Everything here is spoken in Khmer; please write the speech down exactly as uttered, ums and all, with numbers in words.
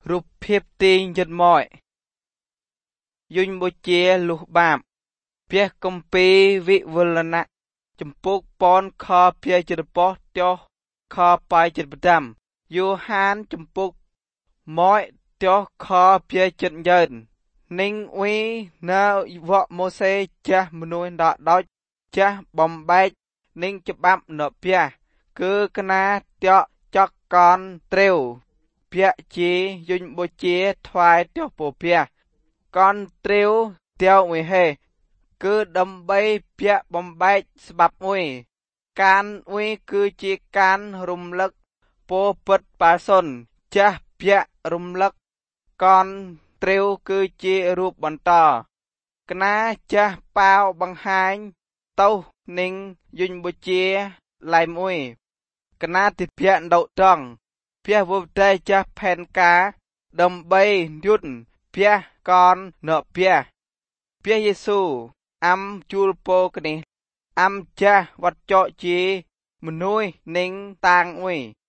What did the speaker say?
រូបភាពទីងយិតម៉យយុញបុជាលុះបាបភះកំពីវិវលណៈចម្ពោកពនខភះចិត្តបោះទោះខបាយចិត្តបដាំយូហានចម្ពោកម៉យទោះខភះចិត្តយើនninh uyនៅវកម៉ូសេចាស់មនុស្សដកដោចចាស់បំបែកninhច្បាប់នៅភះគឺកណាតកចកកនត្រូវភះជាយុញបុជាថ្វាយទោះពោភះកនត្រូវតៅមួយហេគឺដើម្បីភះបំបែកស្បាប់មួយកានមួយគឺជាការរំលឹកពោពិតប៉ាសុនចាស់ភះរំលឹកកនត្រូវគឺជារូបបន្តកណាចាស់ប៉ាវបង្ហាញតោninhយុញបុជាឡៃមួយកណាតិភៈដៅត្រង់ភះវុតេចាស់ផែនការដើម្បីយុនភះកននភះភះយេស៊ូអំជួលពោកនេះអំចាស់វត្តចោជាមនុស្សninhតាងមួយ